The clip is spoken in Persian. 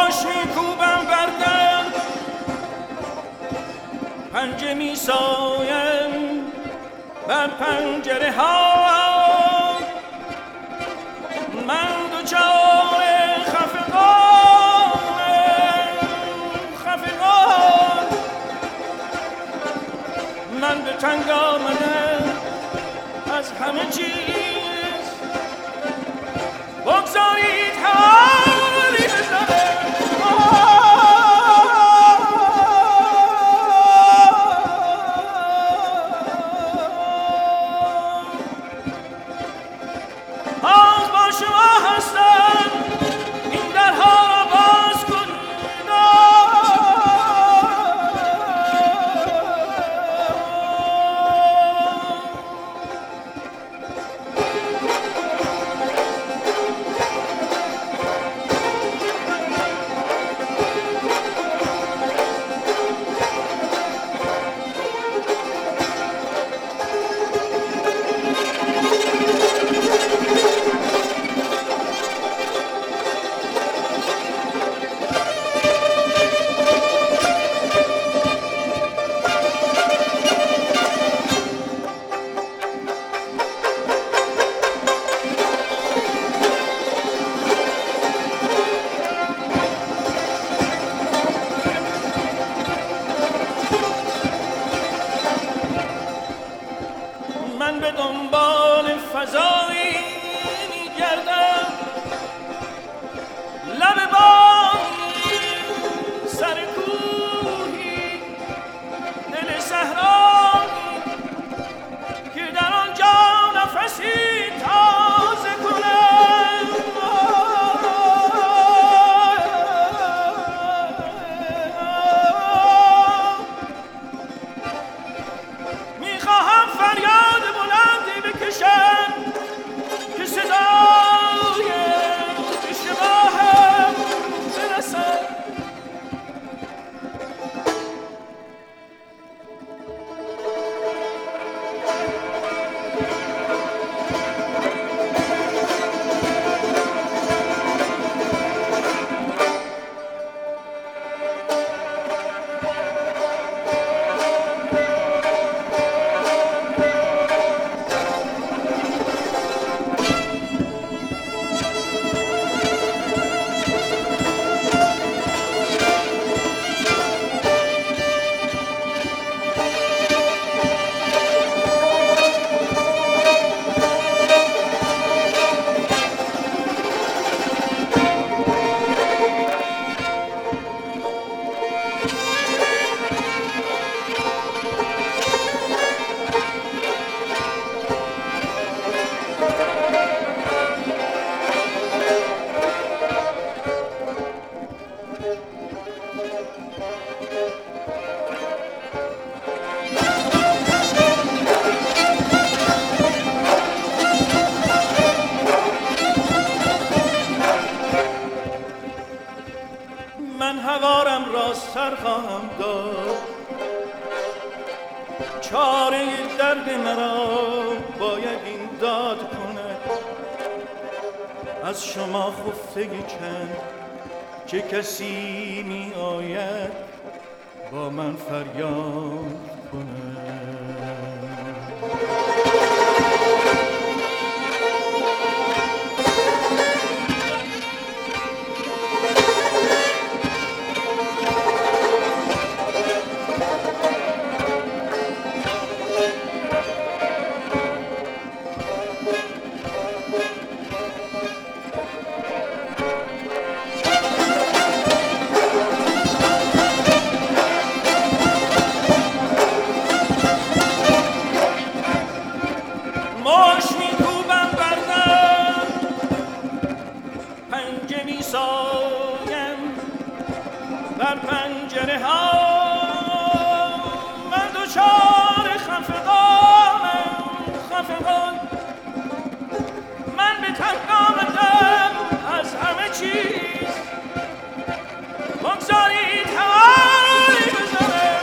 ماش میکوبم بردم پنجه میسایم بر پنجره ها من دوچار خفقان من به تنگ آمدم از همه چیز بگذارید حالی بزنم با شما هستم این درها را باز کنید من به دنبال فضایی میگردم لب بانی سر کوهی دل صحرایی که در آنجا نفسی تازه کنم میخواهم فریاد بلندی بکشم که صدای به شباهم برسد من هوارم را سر خواهم داد چاره درد مرا باید این داد کند از شما خفته چند چه کسی می آید با من فریاد کند بر پنجره ها من دوچار خفقان من به تنگ آمدم از همه چیز بگذارید حالی بزنم